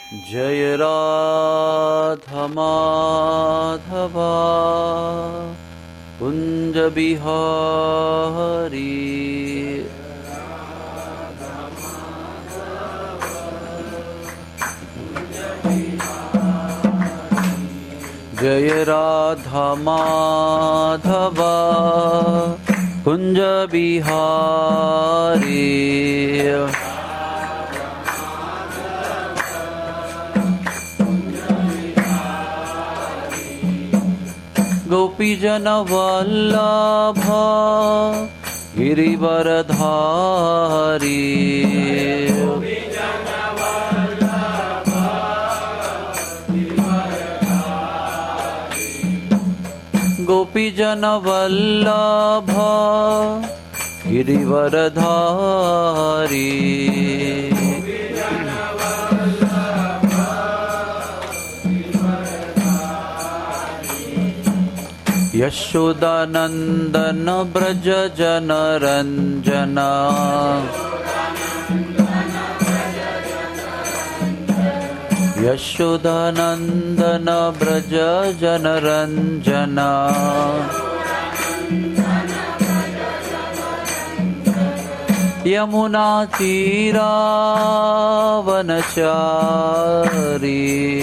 जय राधा माधवा कुंज बिहारी। जय राधा माधवा कुंज बिहारी। गोपीजन वल्लभ गिरिवरधारी। गोपीजन वल्लभ गिरिवरधारी। यशोदानंदन ब्रज जनरंजना। यशोदानंदन ब्रज जनरंजना। यमुना तीरावनचारी।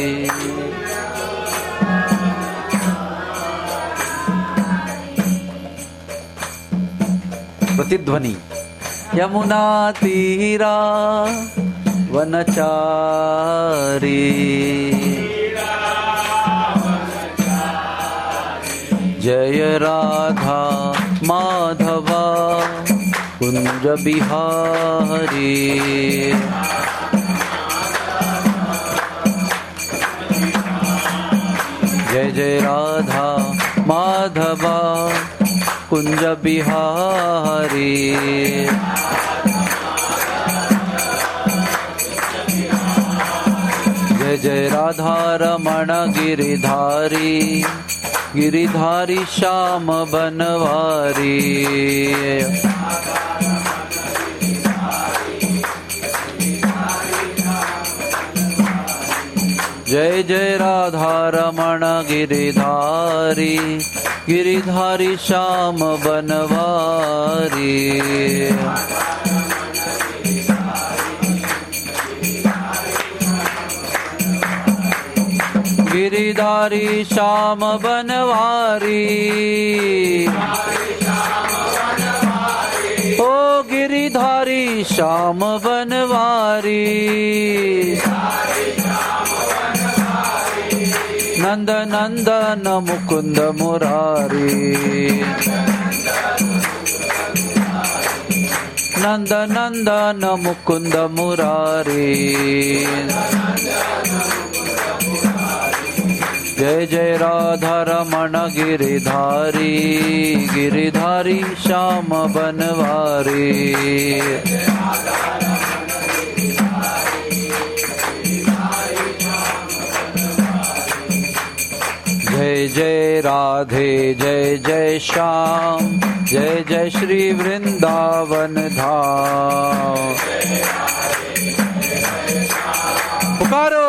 प्रतिध्वनि। यमुना तीरा वनचारी। जय राधा माधवा कुंज बिहारी। जय जय राधा माधवा कुंज बिहारी। जय जय राधा रमण गिरिधारी। गिरिधारी श्याम बनवारी। जय जय राधा रमण गिरिधारी। गिरिधारी श्याम बनवारी। गिरिधारी श्याम बनवारी। ओ गिरिधारी श्याम बनवारी। नंद नंदन मुकुंद मुरारी। नंद नंदन मुकुंद मुरारी। जय जय राधा रमण गिरिधारी। गिरिधारी श्याम बनवारी। जय जय राधे जय जय श्याम। जय जय श्री वृंदावन धाम। पुकारो।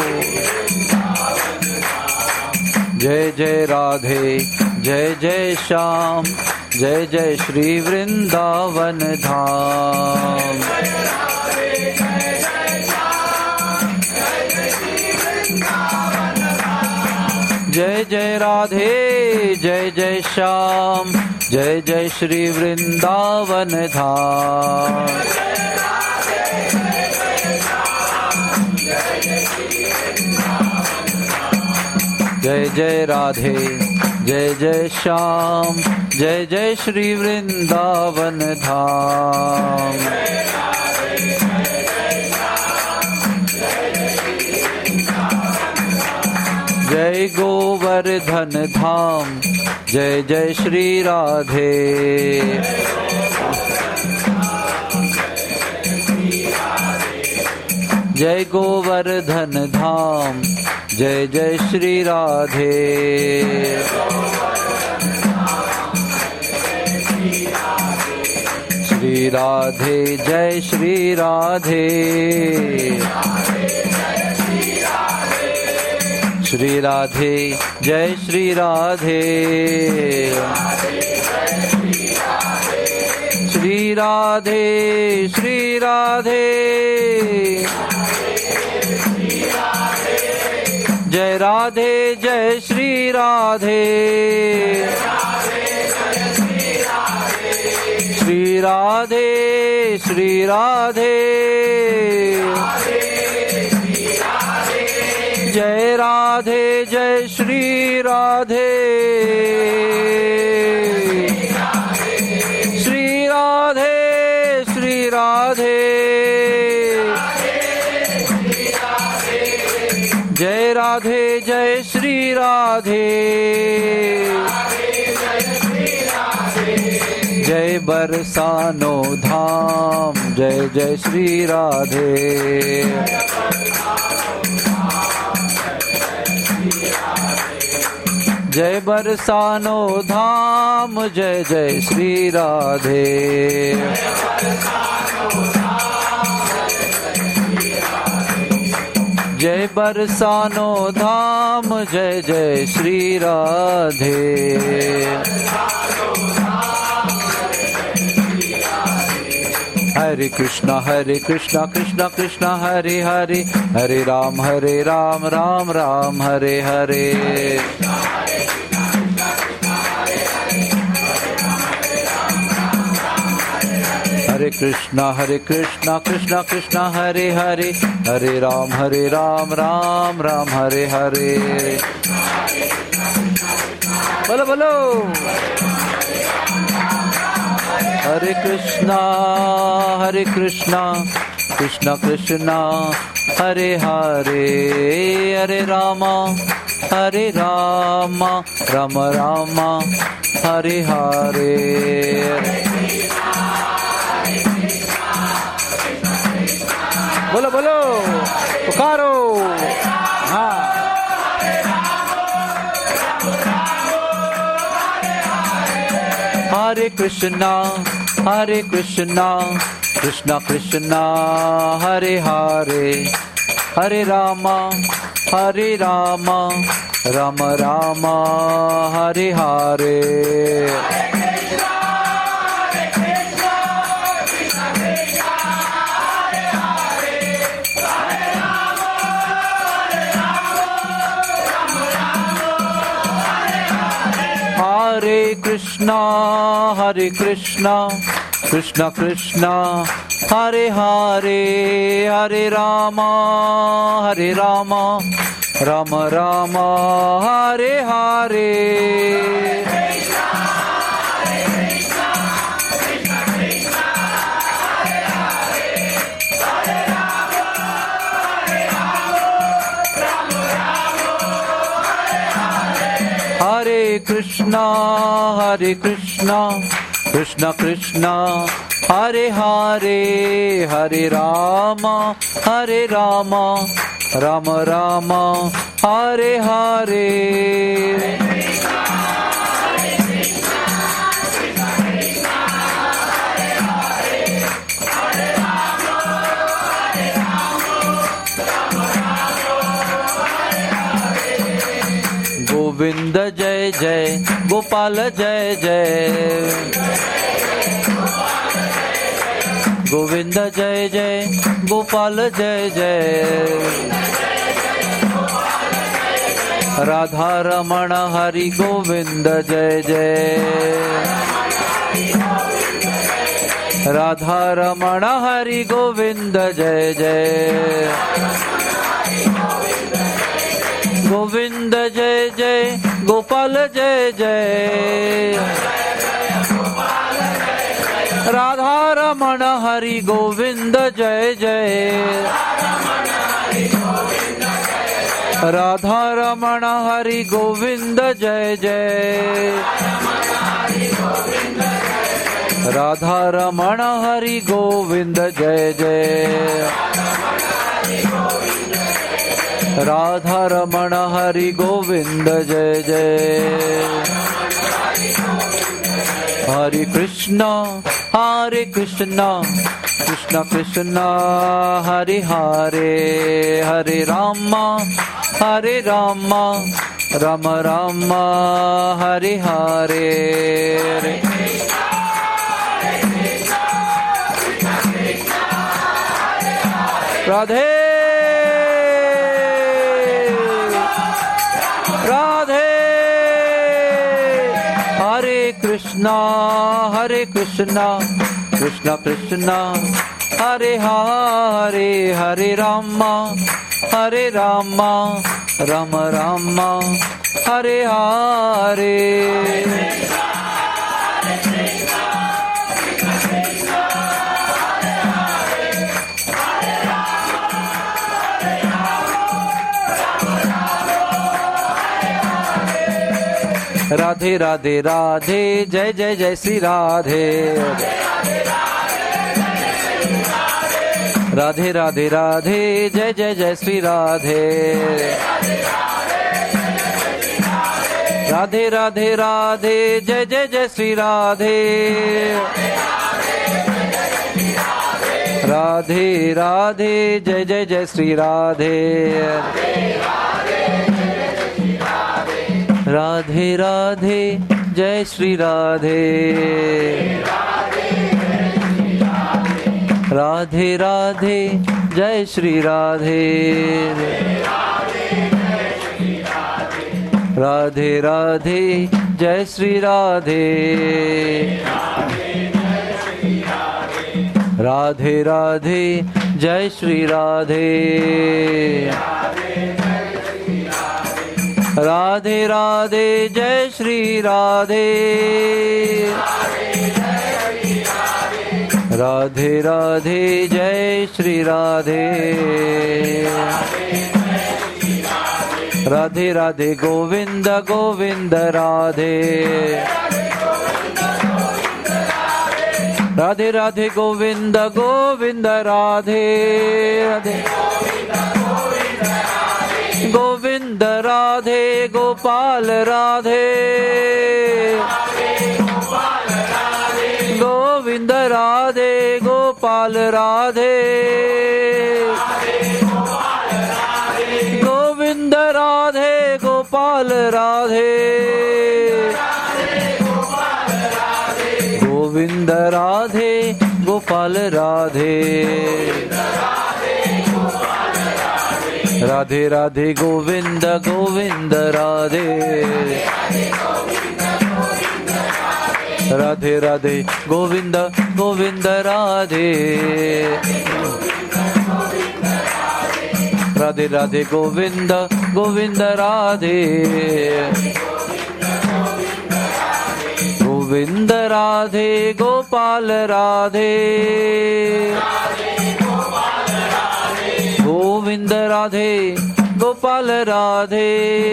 जय जय राधे जय जय श्याम। जय जय श्री वृंदावन धाम। जय जय राधे जय जय श्याम। जय जय श्री वृंदावन धाम। जय जय राधे जय जय श्याम। जय जय श्री वृंदावन धाम। जय गोवर्धन धाम। जय जय श्री राधे। जय गोवर्धन धाम। जय जय श्री राधे। श्री राधे जय श्री राधे। श्री राधे जय श्री राधे श्री राधे श्री राधे जय राधे जय श्री राधे श्री राधे श्री राधे जय राधे जय श्री राधे श्री राधे श्री राधे जय राधे जय श्री राधे जय बरसानो धाम जय जय श्री राधे जय बरसानो धाम जय जय श्री राधे जय बरसानो धाम जय जय श्री राधे हरे कृष्णा कृष्णा कृष्णा हरे हरे हरे राम राम राम हरे हरे हरे कृष्णा कृष्णा कृष्णा हरे हरे हरे राम राम राम हरे हरे बोलो बोलो हरे कृष्णा कृष्णा कृष्णा हरे हरे हरे राम राम राम हरे हरे बोलो बोलो पुकारो हाँ हरे कृष्णा कृष्णा कृष्णा हरे हरे हरे राम राम राम हरे हरे हरे कृष्णा कृष्णा हरे हरे हरे राम राम राम हरे हरे हरे कृष्णा कृष्णा हरे हरे हरे राम राम राम हरे हरे गोविंद जय जय गोपाल जय जय गोविंद जय जय गोपाल जय जय राधा रमण हरि गोविंद जय जय राधा रमण हरि गोविंद जय जय गोविंद जय जय गोपाल जय जय राधा रमण हरि गोविंद जय जय राधा रमण हरि गोविंद जय जय राधा रमण हरि गोविंद जय जय राधा रमण हरि गोविंद जय जय हरे Krishna Krishna Krishna Hare Hare Hare Ram Hare Rama Rama Rama Hare Hare Radhe Radhe Hare Krishna Krishna Krishna Hare Hare Hare Rama Rama Rama Hare Hare Radhe Radhe Radhe Jai Jai Jai Sri Radhe Radhe Radhe Radhe Jai Jai Jai Sri Radhe Radhe Radhe Radhe Jai Jai Jai Sri Radhe Radhe Radhe Jai Jai Jai Sri Radhe Radhe Radhe Jai Sri Radhe Radhe Radhe Jai Sri Radhe Radhe Radhe Jai Sri Radhe Radhe Radhe Jai Sri Radhe Radhe Radhe Jai Sri Radhe Radhe Radhe Jai Sri Radhe Radhe Radhe Govinda Govinda Radhe Radhe Radhe Govinda Govinda Radhe Govinda Radhe Gopal Radhe Govinda Radhe Gopal Radhe Govinda Radhe Gopal Radhe Govinda Radhe Gopal Radhe Radhe Radhe Govinda Govinda Radhe Radhe Radhe Govinda Govinda Radhe Radhe Radhe Govinda Govinda Radhe Govinda Radhe Gopal Radhe Govinda Radhe Gopal Radhe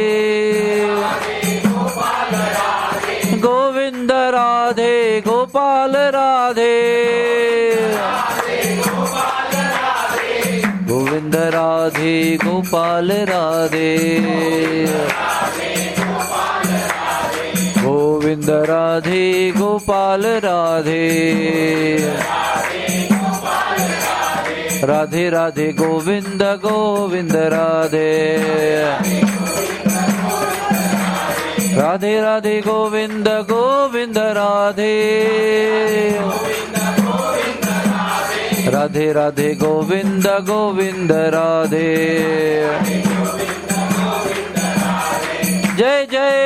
Govinda Radhe Gopal Radhe Govinda Radhe Gopal Radhe Govinda Radhe Gopal Radhe Radhe Radhe Govinda Govinda Radhe Radhe Radhe Govinda Govinda Radhe Radhe Radhe Govinda Govinda Radhe Jai Jai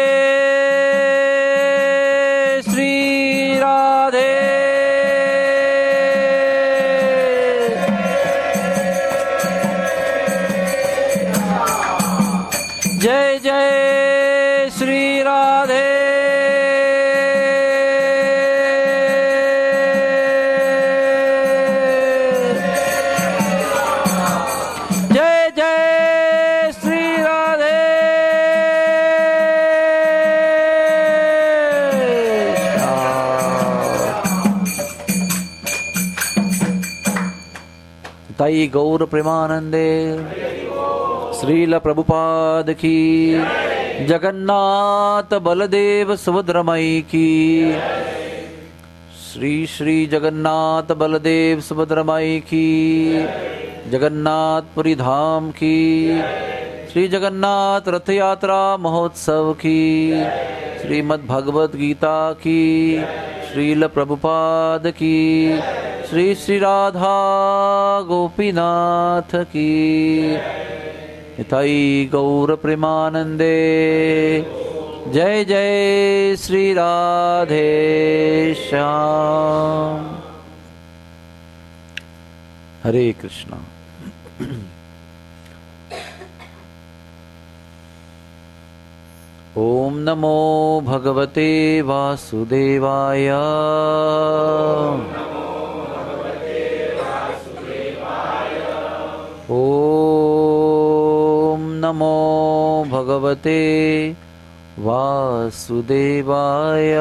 Sri Radhe Jai Jai Sri Radhe Jai Jai Sri Radhe Tai Gaur Premanande Srila Prabhupada की जगन्नाथ बलदेव सुभद्रमयी की श्री श्री जगन्नाथ बलदेव सुभद्रमयी की जगन्नाथपुरी धाम की श्री जगन्नाथ रथ यात्रा महोत्सव की, श्रीमद् भगवद गीता की, श्रील प्रभुपाद की, श्री श्री राधा गोपीनाथ की। इथाई गौर प्रेमानंदे। जय जय श्री राधे श्याम। हरे कृष्णा। ओम नमो भगवते वासुदेवाय। ओम नमो भगवते वासुदेवाय।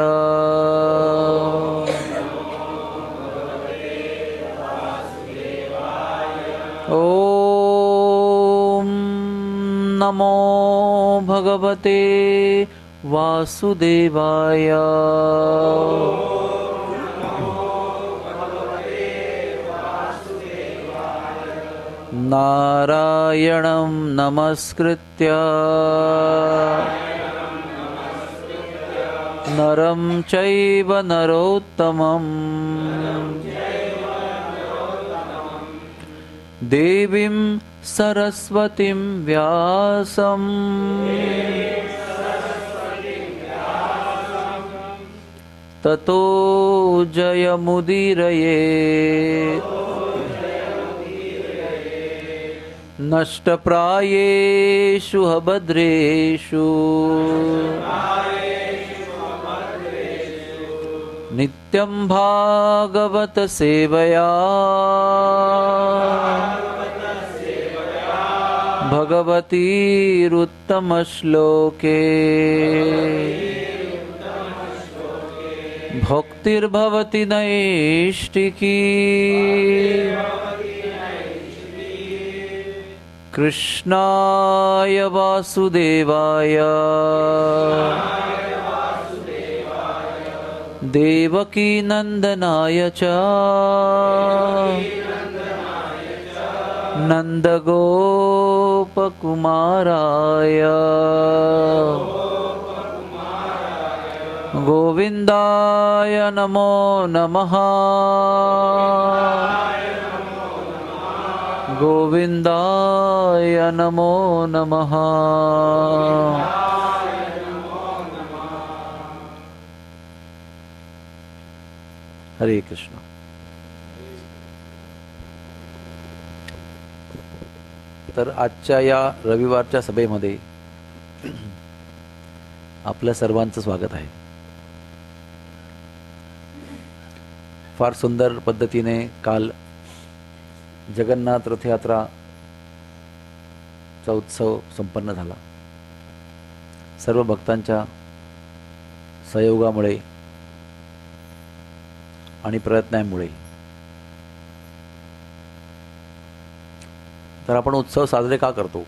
ओम नमो भगवते वासुदेवाय। नारायणं नमस्कृत्य नरं चैव नरोत्तमं देवीं सरस्वतीं व्यासं ततो जयमुदीरयेत्। नष्टप्रायेषु भद्रेषु नित्यं भागवत सेवया भगवतीरुत्तमश्लोके भक्तिर्भवति नैष्टिकी। कृष्णाय वासुदेवाय देवकी नंदनाय च नंदगोपकुमाराय गोविंदाय नमो नमः। गोविंदाय नमो नमः। हरे कृष्ण। तर आजच्या या रविवारच्या सभेमध्ये आपल्या सर्वांचं स्वागत आहे। फार सुंदर पद्धतीने काल जगन्नाथ रथयात्राचा उत्सव संपन्न झाला। सर्व भक्तांच्या सहयोगामुळे आणि प्रयत्नांमुळे। तर आपण उत्सव साजरे का करतो?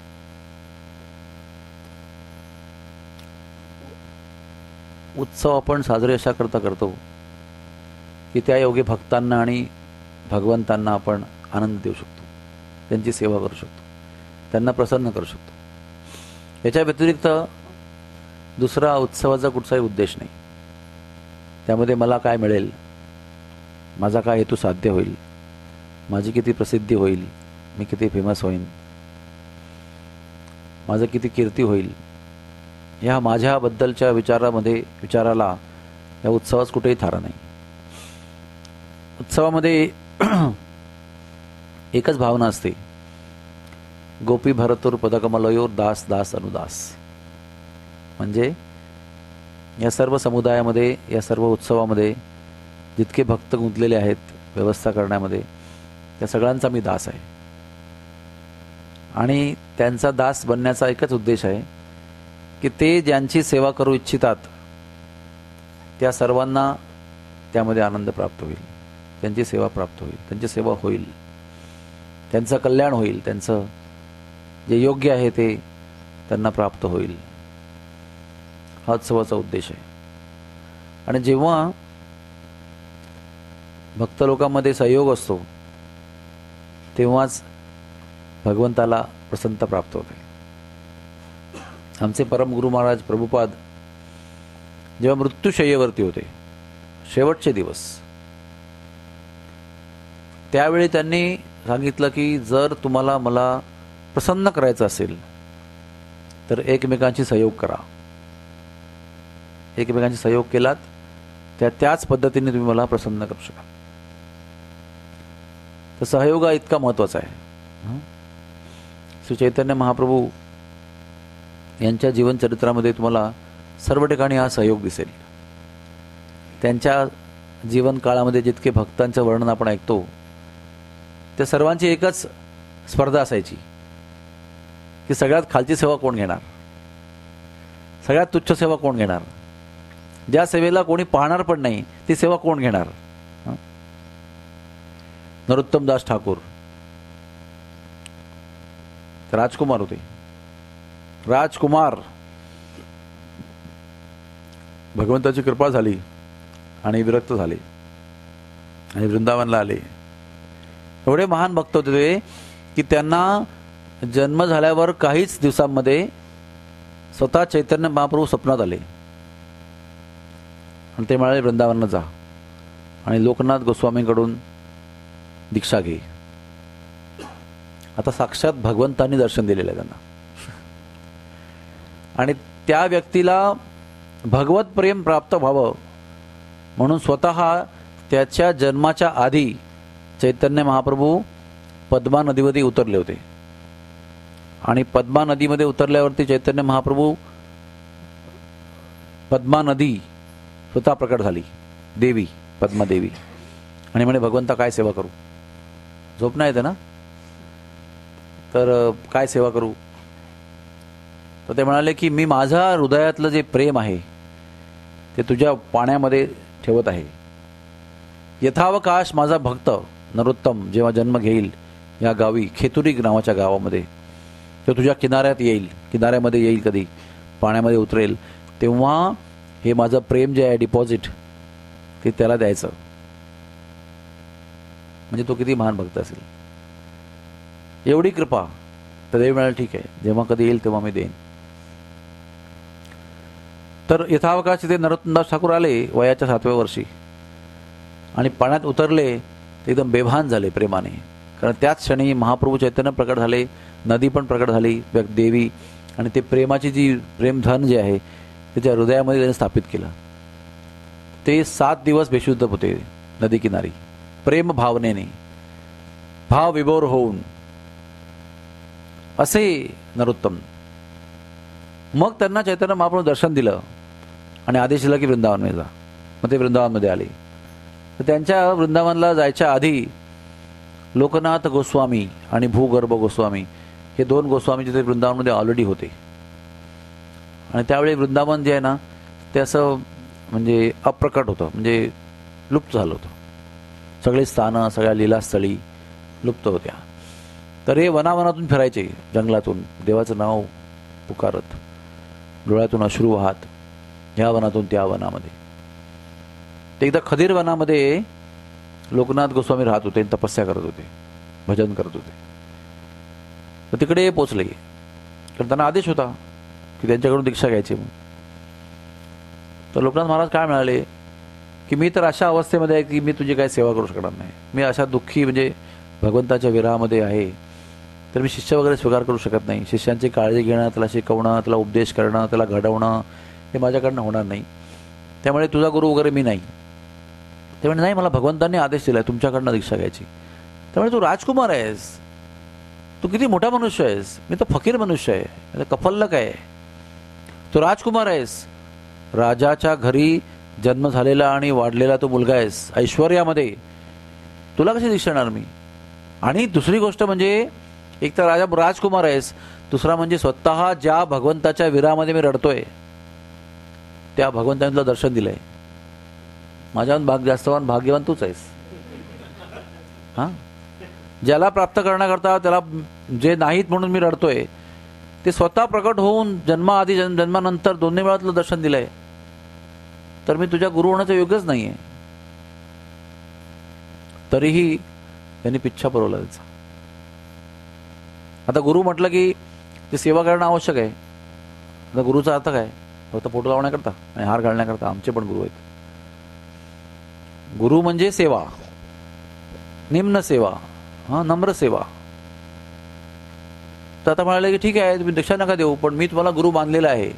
उत्सव आपण साजरे अशा करता करतो की त्या योगे भक्तांना आणि भगवंतांना आपण आनंद देऊ शकतो, त्यांची सेवा करू शकतो, त्यांना प्रसन्न करू शकतो। याच्या व्यतिरिक्त दुसरा उत्सवाचा कुठलाही उद्देश नाही। त्यामध्ये मला काय मिळेल, माझा काय हेतू साध्य होईल, माझी किती प्रसिद्धी होईल, मी किती फेमस होईन, माझं किती कीर्ती होईल, ह्या माझ्याबद्दलच्या विचाराला या उत्सवास कुठेही थारा नाही। उत्सवामध्ये एकच भावना असते, गोपी भरतुर पदकमलयोर दास दास अनुदास। म्हणजे या सर्व समुदायामध्ये, या सर्व उत्सवामध्ये जितके भक्त गुंतलेले आहेत व्यवस्था करण्यामध्ये, त्या सगळ्यांचा मी दास आहे। आणि त्यांचा दास बनण्याचा एकच उद्देश आहे की ते ज्यांची सेवा करू इच्छितात त्या सर्वांना त्यामध्ये आनंद प्राप्त होईल, त्यांची सेवा प्राप्त होईल, त्यांची सेवा होईल, त्यांचं कल्याण होईल, त्यांचं जे योग्य आहे ते त्यांना प्राप्त होईल, हा उत्सवाचा उद्देश आहे। आणि जेव्हा भक्त लोकांमध्ये सहयोग असतो तेव्हाच भगवंताला प्रसन्नता प्राप्त होते। आमचे परमगुरू महाराज प्रभुपाद जेव्हा मृत्यूशय्येवरती होते, शेवटचे दिवस, त्यावेळी त्यांनी सांगितलं की जर तुम्हाला मला प्रसन्न करायचं असेल तर एकमेकांशी सहयोग करा. एकमेकांशी सहयोग केलात त्याच पद्धतीने तुम्ही मला प्रसन्न करू शकाल. तर सहयोग हा इतका महत्त्वाचा आहे. श्री चैतन्य महाप्रभू यांच्या जीवनचरित्रामध्ये तुम्हाला सर्व ठिकाणी हा सहयोग दिसेल. त्यांच्या जीवन काळामध्ये जितके भक्तांचं वर्णन आपण ऐकतो त्या सर्वांची एकच स्पर्धा असायची की सगळ्यात खालची सेवा कोण घेणार, सगळ्यात तुच्छ सेवा कोण घेणार, ज्या सेवेला कोणी पाहणार पण नाही ती सेवा कोण घेणार. नरोत्तम दास ठाकूर राजकुमार होते. राजकुमार भगवंताची कृपा झाली आणि विरक्त झाले आणि वृंदावनला आले. एवढे महान भक्त होते ते की त्यांना जन्म झाल्यावर काहीच दिवसांमध्ये स्वतः चैतन्य महाप्रभू स्वप्नात आले आणि ते म्हणाले वृंदावनला जा आणि लोकनाथ गोस्वामींकडून दीक्षा घे. आता साक्षात भगवंतांनी दर्शन दिलेलं आहे त्यांना आणि त्या व्यक्तीला भगवत प्रेम प्राप्त व्हावं म्हणून स्वतः त्याच्या जन्माच्या आधी चैतन्य महाप्रभू पद्मा नदीमध्ये उतरले होते आणि पद्मा नदीमध्ये उतरल्यावरती चैतन्य महाप्रभू पद्मा नदी स्वतः प्रकट झाली, देवी पद्मा देवी, आणि म्हणे भगवंता काय सेवा करू. झोप नाही येते ना, तर काय सेवा करू. तर ते म्हणाले की मी माझा हृदयातलं जे प्रेम आहे ते तुझ्या पाण्यामध्ये ठेवत आहे. यथावकाश माझा भक्त नरोत्तम जेव्हा जन्म घेईल या गावी, खेतुरी नावाच्या गावामध्ये, तो तुझ्या किनाऱ्यात येईल, किनाऱ्यामध्ये येईल, कधी पाण्यामध्ये उतरेल, तेव्हा हे माझं प्रेम जे आहे डिपॉझिट ते त्याला द्यायचं. म्हणजे तो किती महान भक्त असेल. एवढी कृपा. तर देव म्हणाले ठीक आहे, जेव्हा कधी येईल तेव्हा मी देईन. तर यथावकाश ते नरोत्तमदास ठाकूर आले वयाच्या 7व्या वर्षी आणि पाण्यात उतरले ते एकदम बेभान झाले प्रेमाने, कारण त्याच क्षणी महाप्रभू चैतन्य प्रकट झाले, नदी पण प्रकट झाली देवी, आणि ते प्रेमाची जी प्रेमधन जे आहे त्याच्या हृदयामध्ये त्यांनी स्थापित केलं. ते 7 दिवस बेशुद्ध होते नदी किनारी प्रेम भावनेने, भाव विभोर होऊन. असे नरोत्तम. मग त्यांना चैतन्य महाप्रभू दर्शन दिलं आणि आदेश दिला की वृंदावनमध्ये जा. मग ते वृंदावनमध्ये आले. तर त्यांच्या वृंदावनला जायच्या आधी लोकनाथ गोस्वामी आणि भूगर्भ गोस्वामी हे 2 गोस्वामी जिथे वृंदावनमध्ये ऑलरेडी होते. आणि त्यावेळी वृंदावन जे आहे ना ते असं म्हणजे अप्रकट होतं, म्हणजे लुप्त झालं होतं. सगळे स्थानं, सगळ्या लीलास्थळी लुप्त होत्या. तर हे वनावनातून फिरायचे, जंगलातून देवाचं नाव पुकारत, डोळ्यातून अश्रू वाहत, ह्या वनातून त्या वनामध्ये. ते एकदा खदीर वनामध्ये लोकनाथ गोस्वामी राहत होते, तपस्या करत होते, भजन करत होते. तर तिकडे पोचले, तर त्यांना आदेश होता की त्यांच्याकडून दीक्षा घ्यायची. तर लोकनाथ महाराज काय म्हणाले की मी तर अशा अवस्थेमध्ये आहे की मी तुझी काही सेवा करू शकणार नाही. मी अशा दुःखी म्हणजे भगवंताच्या विरहामध्ये आहे, तर मी शिष्य वगैरे स्वीकार करू शकत नाही. शिष्यांची काळजी घेणं, त्याला शिकवणं, त्याला उपदेश करणं, त्याला घडवणं हे माझ्याकडनं होणार नाही. त्यामुळे तुझा गुरु वगैरे मी नाही. त्यामुळे नाही, मला भगवंतांनी आदेश दिला आहे तुमच्याकडनं दीक्षा घ्यायची. त्यामुळे तू राजकुमार आहेस, तू किती मोठा मनुष्य आहेस, मी तर फकीर मनुष्य आहे, कफल्लक आहे. तू राजकुमार आहेस, राजाच्या घरी जन्म झालेला आणि वाढलेला तो मुलगा आहेस, ऐश्वर्यामध्ये, तुला कशी दीक्षा देणार मी. आणि दुसरी गोष्ट म्हणजे एक तर राजकुमार आहेस, दुसरा म्हणजे स्वतः ज्या भगवंताच्या विरामध्ये मी रडतोय त्या भगवंताने तुला दर्शन दिलंय. माझ्याहून जास्तवान भाग्यवान तूच आहेस. हां, ज्याला प्राप्त करण्याकरता त्याला जे नाहीत म्हणून मी रडतोय ते स्वतः प्रकट होऊन जन्माआधी जन्मानंतर दोन्ही वेळा तुला दर्शन दिलंय, तर मी तुझ्या गुरु होण्याचं योग्यच नाही आहे. तरीही त्यांनी पिच्छा पुरवला त्याचा. आता गुरु म्हटलं की ते सेवा करणं आवश्यक आहे. आता गुरुचा अर्थ काय? फक्त फोटो लावण्याकरता आणि हार घालण्याकरता. आमचे पण गुरु आहेत. गुरु म्हणजे सेवा, निम्न सेवा, नम्र सेवा. तर आता म्हणाले की ठीक आहे, तुम्ही दीक्षा नका देऊ, पण मी तुम्हाला गुरु मानलेला आहे,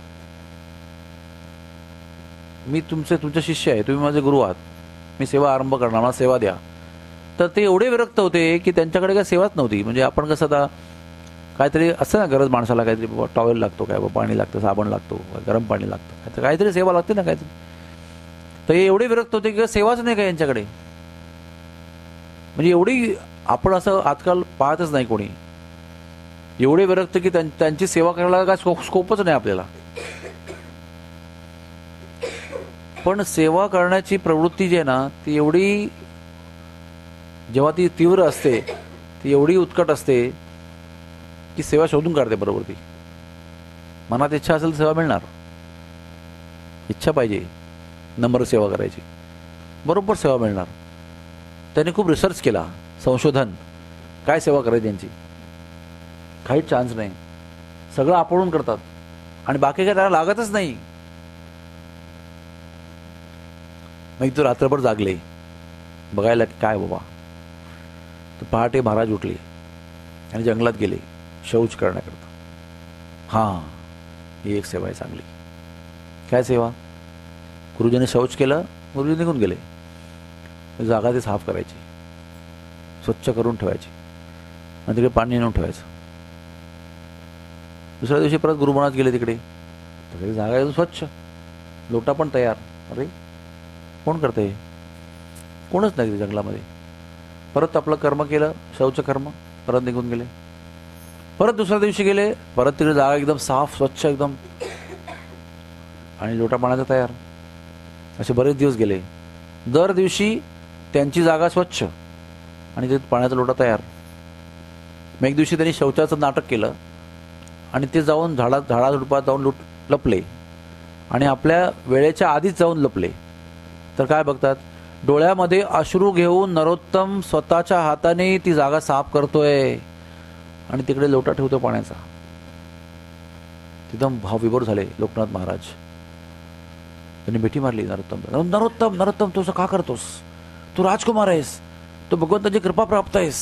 मी तुमचे शिष्य आहे, तुम्ही माझे गुरु आहात, मी सेवा आरंभ करणार, मला सेवा द्या. तर ते एवढे विरक्त होते की त्यांच्याकडे काही सेवाच नव्हती. म्हणजे आपण कसं आता काहीतरी असतं ना, गरज माणसाला काहीतरी टॉवेल लागतो, काय पाणी लागतं, साबण लागतो, गरम पाणी लागतं, काहीतरी सेवा लागते ना काहीतरी. तर हे एवढे विरक्त होते की सेवाच नाही का यांच्याकडे. म्हणजे एवढी आपण असं आजकाल पाहतच नाही कोणी, एवढे विरक्त की त्यांची सेवा करायला काय स्कोपच नाही आपल्याला. पण सेवा करण्याची प्रवृत्ती जी आहे ना, ती एवढी, जेव्हा ती तीव्र असते, ती एवढी उत्कट असते की सेवा शोधून काढते बरोबर. ती मनात इच्छा असेल तर सेवा मिळणार. इच्छा पाहिजे नम्र सेवा करायची, बरोबर सेवा मिळणार. त्यांनी खूप रिसर्च केला, संशोधन, काय सेवा करायची त्यांची, काहीच चान्स नाही. सगळं आपणून करतात आणि बाकी काय त्याला लागतच नाही. मग तो रात्रभर जागले बघायला की काय बाबा. तर पहाटे महाराज उठले आणि जंगलात गेले शौच करण्याकरता. हां, ही एक सेवा आहे चांगली. काय सेवा? गुरुजींनी शौच केलं, गुरुजी निघून गेले, जागा ती साफ करायची, स्वच्छ करून ठेवायची आणि तिकडे पाणी नेऊन ठेवायचं. दुसऱ्या दिवशी परत गुरु महाराज गेले तिकडे, तर जागा एकदम स्वच्छ, लोटा पण तयार. अरे कोण करते? कोणच नाही जंगलामध्ये. परत आपलं कर्म केलं, शौच कर्म, परत निघून गेले. परत दुसऱ्या दिवशी गेले, परत तिकडे जागा एकदम साफ स्वच्छ एकदम, आणि लोटा पाण्याचा तयार. असे बरेच दिवस गेले. दर दिवशी त्यांची जागा स्वच्छ आणि ते पाण्याचा लोटा तयार. मग एक दिवशी त्यांनी शौचाचं नाटक केलं आणि ते जाऊन झाडाझुडपात जाऊन लपले आणि आपल्या वेळेच्या आधीच जाऊन लपले. तर काय बघतात, डोळ्यामध्ये अश्रू घेऊन नरोत्तम स्वतःच्या हाताने ती जागा साफ करतोय आणि तिकडे लोटा ठेवतो पाण्याचा. एकदम भावविभोर झाले लोकनाथ महाराज. त्यांनी मिठी मारली नरोत्तम, तू असं का करतोस? तू राजकुमार आहेस, तू भगवंताची कृपा प्राप्त आहेस,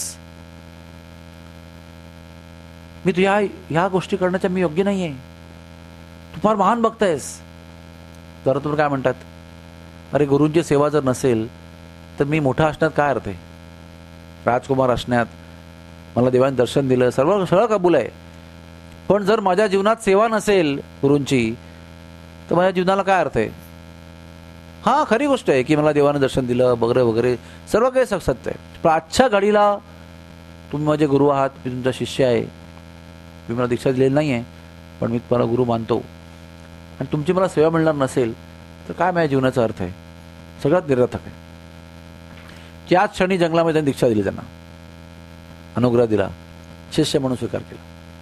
मी तू ह्या गोष्टी करण्याच्या मी योग्य नाहीये, तू फार महान भक्त आहेस. जरा तुम्ही काय म्हणतात, अरे गुरूंची सेवा जर नसेल तर मी मोठा असण्यात काय अर्थ आहे? राजकुमार असण्यात, मला देवाने दर्शन दिलं, सगळं कबूल आहे, पण जर माझ्या जीवनात सेवा नसेल गुरूंची तर माझ्या जीवनाला काय अर्थ आहे? हां, खरी गोष्ट आहे की मला देवाने दर्शन दिलं वगैरे वगैरे, सर्व काही सत्य आहे. पण आजच्या घडीला तुम्ही माझे गुरु आहात, मी तुमचा शिष्य आहे, मी मला दीक्षा दिलेली नाही आहे, पण मी तुम्हाला गुरु मानतो, आणि तुमची मला सेवा मिळणार नसेल तर काय माझ्या जीवनाचा अर्थ आहे? सगळ्यात निरर्थक आहे. त्याच क्षणी जंगलामध्ये त्यांनी दीक्षा दिली, त्यांना अनुग्रह दिला, शिष्य म्हणून स्वीकार केला.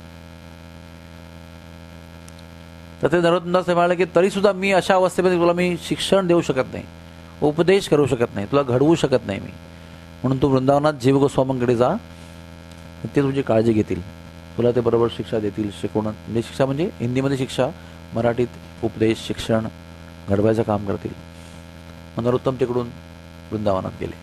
तर ते नरोत्तमदास म्हणाले की तरी सुद्धा मी अशा अवस्थेमध्ये तुला मी शिक्षण देऊ शकत नाही, उपदेश करू शकत नाही, तुला घडवू शकत नाही मी, म्हणून तू वृंदावनात जीव गोस्वामींकडे जा, ते तुझी काळजी घेतील, तुला ते बरोबर शिक्षा देतील, शिकवणं. म्हणजे शिक्षा म्हणजे हिंदीमध्ये शिक्षा, मराठीत उपदेश, शिक्षण घडवायचं काम करतील. मग नरोत्तम तिकडून वृंदावनात गेले.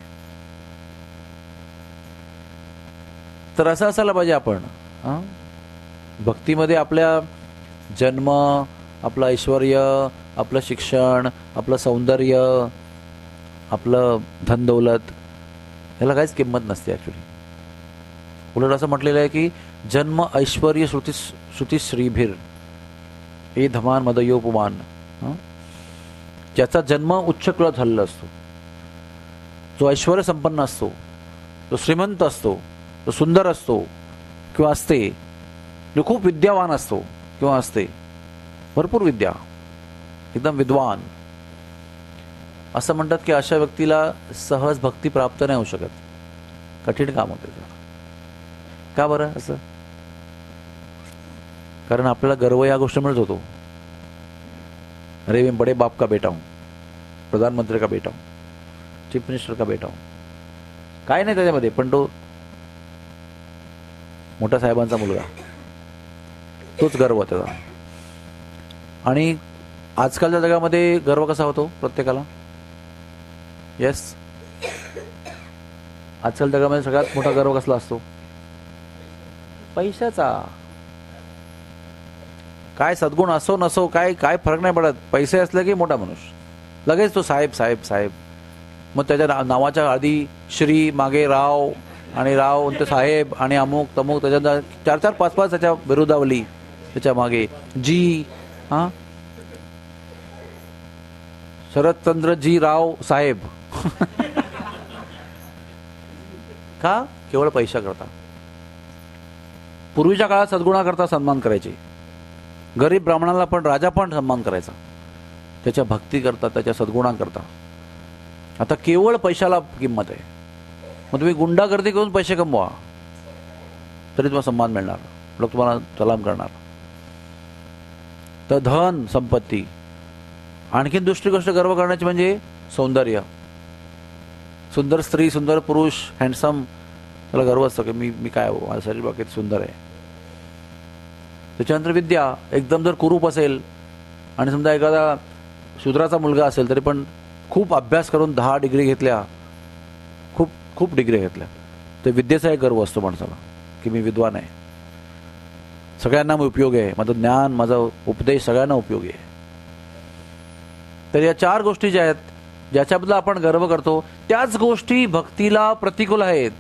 तर असं असायला पाहिजे आपण. भक्तीमध्ये आपल्या जन्म, आपलं ऐश्वर्य, आपलं शिक्षण, आपलं सौंदर्य, आपलं धनदौलत, ह्याला काहीच किंमत नसते ॲक्च्युली. उलट असं म्हटलेलं आहे की जन्म ऐश्वर्य श्रुतिश्रीभिर हे धमान मदयोपमान. ज्याचा जन्म उच्च कुळात झालेला असतो, जो ऐश्वर्य संपन्न असतो, जो श्रीमंत असतो, जो सुंदर असतो किंवा असते, जो खूप विद्यावान असतो किंवा असते, भरपूर विद्या, एकदम विद्वान, असं म्हणतात की अशा व्यक्तीला सहज भक्ती प्राप्त नाही होऊ शकत, कठीण काम होते. का बरं असं? कारण आपल्याला गर्व या गोष्टी मिळत होतो, अरे मैं बड़े बाप का बेटा हूं, प्रधानमंत्री का बेटा हूं, चीफ मिनिस्टर का बेटा हूं. काय नाही त्याच्यामध्ये, पण तो मोठ्या साहेबांचा मुलगा, तोच गर्व त्याचा. आणि आजकालच्या जगामध्ये गर्व कसा होतो प्रत्येकाला? येस, आजकाल जगामध्ये सगळ्यात मोठा गर्व कसला असतो? पैशाचा. काय सद्गुण असो नसो, काय काय फरक नाही पडत, पैसे असले की मोठा माणूस. लगेच तो साहेब साहेब साहेब. मग त्याच्या नावाच्या आधी श्री, मागे राव, आणि राव ते साहेब, आणि अमुक तमुक, त्याच्या 4-4, 5-5 त्याच्या बिरुदावली त्याच्या मागे. जी, हा, शरदचंद्र जी राव साहेब. का? केवळ पैसा करता. पूर्वीच्या काळात सद्गुणाकरता सन्मान करायचे. गरीब ब्राह्मणाला पण, राजा पण सन्मान करायचा त्याच्या भक्ती करता, त्याच्या सद्गुणाकरता. आता केवळ पैशाला किंमत आहे. मग तुम्ही गुंडागर्दी करून पैसे कमवा तरी तुम्हाला सन्मान मिळणार, लोक तुम्हाला सलाम करणार. तर धन, संपत्ती. आणखीन दुसरी गोष्ट गर्व करण्याची म्हणजे सौंदर्य. सुंदर स्त्री, सुंदर पुरुष, हँडसम, त्याला गर्व असतो की मी काय, माझं शरीर बाकीत सुंदर आहे. त्याच्यानंतर विद्या. एकदम जर कुरूप असेल आणि समजा एखादा शूद्राचा मुलगा असेल तरी पण खूप अभ्यास करून 10 डिग्री घेतल्या, खूप खूप डिग्री घेतल्या, तर विद्येचा एक गर्व असतो माणसाला की मी विद्वान आहे, सगळ्यांना उपयोगी आहे, माझं ज्ञान, माझा उपदेश सगळ्यांना उपयोगी आहे. तर या 4 गोष्टी ज्या आहेत, ज्याच्याबद्दल आपण गर्व करतो, त्याच गोष्टी भक्तीला प्रतिकूल आहेत.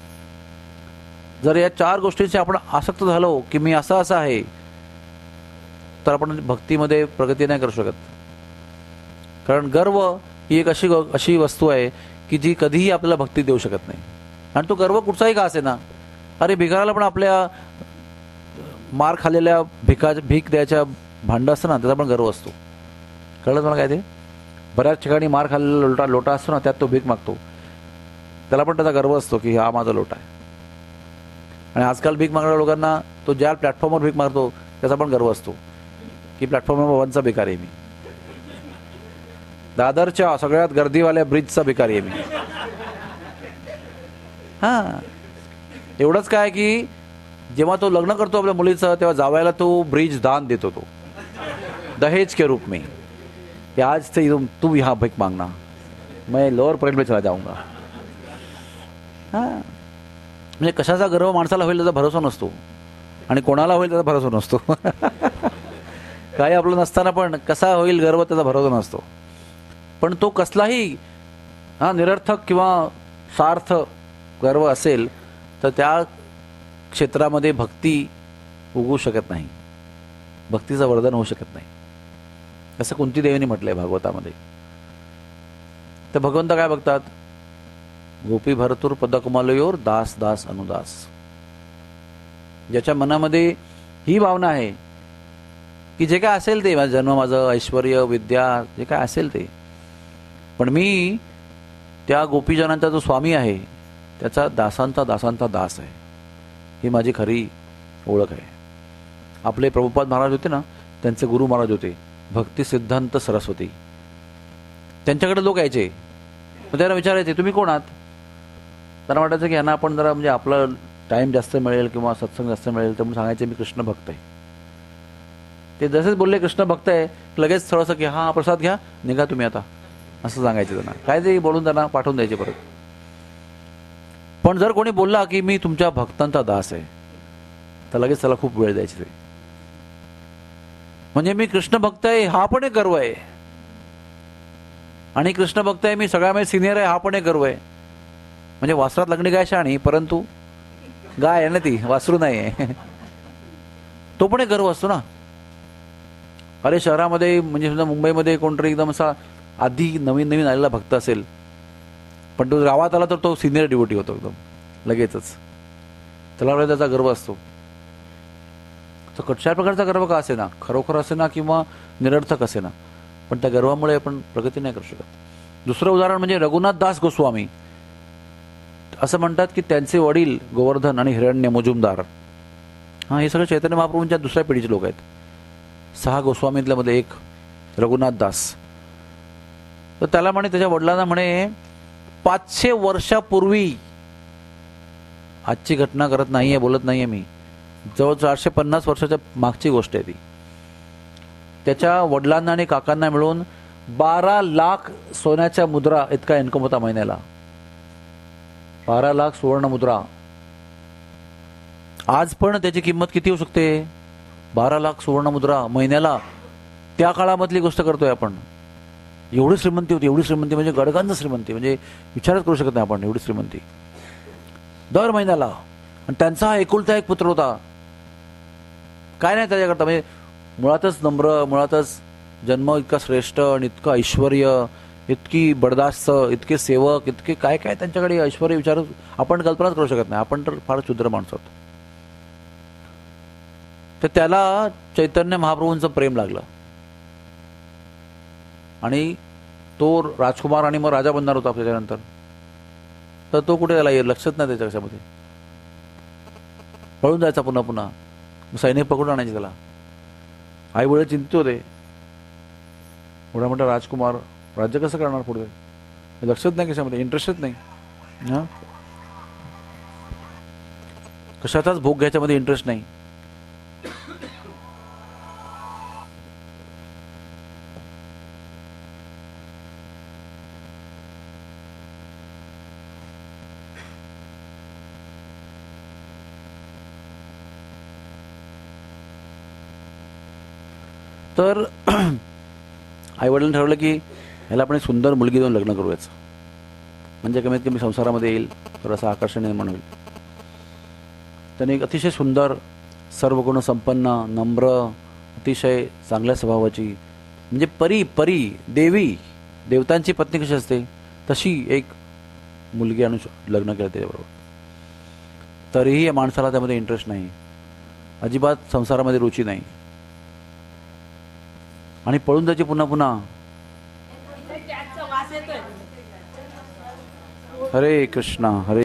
जर या 4 गोष्टींचे आपण आसक्त झालो की मी असं आहे, तर आपण भक्तीमध्ये प्रगती नाही करू शकत. कारण गर्व ही एक अशी वस्तू आहे की जी कधीही आपल्याला भक्ती देऊ शकत नाही. आणि तो गर्व कुठचाही का असे ना, अरे भिकाराला पण आपल्या मार खाल्लेल्या भीक द्यायच्या भांड असतं ना, त्याचा पण गर्व असतो. कळलं मला काय ते? बऱ्याच ठिकाणी मार खाल्लेला लोटा असतो ना, त्यात तो भीक मागतो, त्याला पण त्याचा गर्व असतो की हा माझा लोटा आहे. आणि आजकाल भीक मागणाऱ्या लोकांना तो ज्या प्लॅटफॉर्मवर भीक मागतो त्याचा पण गर्व असतो की प्लॅटफॉर्मवर 1चा भिकारी आहे मी, दादरच्या सगळ्यात गर्दीवाल्या ब्रिजचा भिकारी आहे मी. हा, एवढंच काय की जेव्हा तो लग्न करतो आपल्या मुलीचं, तेव्हा जावयाला तो ब्रिज दान देतो, तो दहेज के रूप में, कि आज से तू यहाँ भीख मांगना, मैं लोअर पॉइंट में चला जाऊंगा. हा, म्हणजे कशाचा गर्व माणसाला होईल त्याचा भरोसा नसतो, आणि कोणाला होईल त्याचा भरोसा नसतो. काही आपलं नसताना पण कसा होईल गर्व त्याचा भरोसा नसतो. पण तो कसलाही निरर्थक किंवा सार्थ गर्व असेल तर त्या क्षेत्रामध्ये भक्ती उगवू शकत नाही, भक्तीचं वर्धन होऊ शकत नाही, असं कुंती देवीने म्हटलंय भागवतामध्ये. तर भगवंत काय बघतात? गोपी भरतूर पदकमलयोर दास दास अनुदास. ज्याच्या मनामध्ये ही भावना आहे की जे काय असेल ते, माझा जन्म, माझं ऐश्वर्य, विद्या, जे काय असेल ते, पण मी त्या गोपीजनांचा जो स्वामी आहे त्याचा दासांचा दासांचा दास आहे, ही माझी खरी ओळख आहे. आपले प्रभुपाद महाराज होते ना, त्यांचे गुरु महाराज होते भक्ती सिद्धांत सरस्वती. त्यांच्याकडे लोक यायचे, मग त्यांना विचारायचे तुम्ही कोण आहात? त्यांना वाटायचं की यांना आपण जरा म्हणजे आपला टाईम जास्त मिळेल किंवा सत्संग जास्त मिळेल, तर मग सांगायचे मी कृष्ण भक्त आहे. ते जसेच बोलले कृष्ण भक्त आहे, लगेच थोडंसं की हा प्रसाद घ्या, निघा तुम्ही आता, असं सांगायचे त्यांना. काय ते बोलून त्यांना पाठवून द्यायचे परत. पण जर कोणी बोलला की मी तुमच्या भक्तांचा दास आहे, तर लगेच त्याला खूप वेळ द्यायचे. म्हणजे मी कृष्ण भक्त आहे हा पण एक गर्व आहे, आणि कृष्ण भक्त आहे मी सगळ्यामध्ये सिनियर आहे हा पण एक गर्व आहे. म्हणजे वासरात लागणी गाय शाणी, परंतु गाय आहे ना ती, वासरू नाही आहे, तो पण एक गर्व असतो ना. अरे शहरामध्ये म्हणजे समजा मुंबईमध्ये कोणतरी एकदम असा आधी नवीन नवीन आलेला भक्त असेल, पण तो गावात आला तर तो सिनियर डिवोटी होतो एकदम लगेचच, त्याला त्याचा गर्व असतो. तर कशा प्रकारचा गर्व का असे ना, खरोखर असे ना किंवा निरर्थक असे ना, पण त्या गर्वामुळे आपण प्रगती नाही करू शकत. दुसरं उदाहरण म्हणजे रघुनाथ दास गोस्वामी. असं म्हणतात की त्यांचे वडील गोवर्धन आणि हिरण्य मुजुमदार, हे सगळे चैतन्य महाप्रभूंच्या दुसऱ्या पिढीचे लोक आहेत. 6 गोस्वामीतल्यामध्ये एक रघुनाथ दास. तर त्याला म्हणे, त्याच्या वडिलांना म्हणे 500 वर्षापूर्वी, आजची घटना करत नाहीये, बोलत नाहीये मी, जवळ 450 वर्षाच्या मागची गोष्ट आहे ती. त्याच्या वडिलांना आणि काकांना मिळून 12 लाख सोन्याच्या मुद्रा इतका इन्कम होता महिन्याला. 12 लाख सुवर्ण मुद्रा. आज पण त्याची किंमत किती होऊ शकते? 12 लाख सुवर्ण मुद्रा महिन्याला. त्या काळामधली गोष्ट करतोय आपण. एवढी श्रीमंती होती, एवढी श्रीमंती म्हणजे गडगंज श्रीमंती, म्हणजे विचारच करू शकत नाही आपण एवढी श्रीमंती दर महिन्याला. आणि त्यांचा हा एकुलता एक पुत्र होता. काय नाही त्याच्याकरता, म्हणजे मुळातच नम्र, मुळातच जन्म इतका श्रेष्ठ आणि इतकं ऐश्वर, इतकी बडदास्त, इतके सेवक, इतके काय काय त्यांच्याकडे ऐश्वर विचार आपण कल्पनाच करू शकत नाही. आपण तर फार क्षुद्र माणसं आहोत. तर त्याला चैतन्य महाप्रभूंचं प्रेम लागलं आणि तो राजकुमार आणि मग राजा बनणार होता त्याच्यानंतर. तर तो कुठे त्याला लक्षात नाही त्याच्या कशामध्ये. पळून जायचा पुन्हा पुन्हा, सैनिक पकडून आणायचे त्याला. आई वडील चिंतित होते, एवढा मोठा राजकुमार राज्य कसं करणार पुढे, लक्षात नाही कशामध्ये, इंटरेस्टच नाही. हां, कशाचाच भोग घ्यायच्यामध्ये इंटरेस्ट नाही. तर आईवडिलांनी ठरवलं की ह्याला आपण एक सुंदर मुलगी देऊन लग्न करूयाचं, म्हणजे कमीत कमी संसारामध्ये येईल, थोडंसं आकर्षण निर्माण होईल. त्याने एक अतिशय सुंदर, सर्व गुण संपन्न, नम्र, अतिशय चांगल्या स्वभावाची, म्हणजे परी परी देवी, देवतांची पत्नी कशी असते तशी एक मुलगी आणून लग्न केलं त्याच्याबरोबर. तरीही या माणसाला त्यामध्ये इंटरेस्ट नाही, अजिबात संसारामध्ये रुची नाही आणि पळून जायची पुन्हा पुन्हा. हरे कृष्णा हरे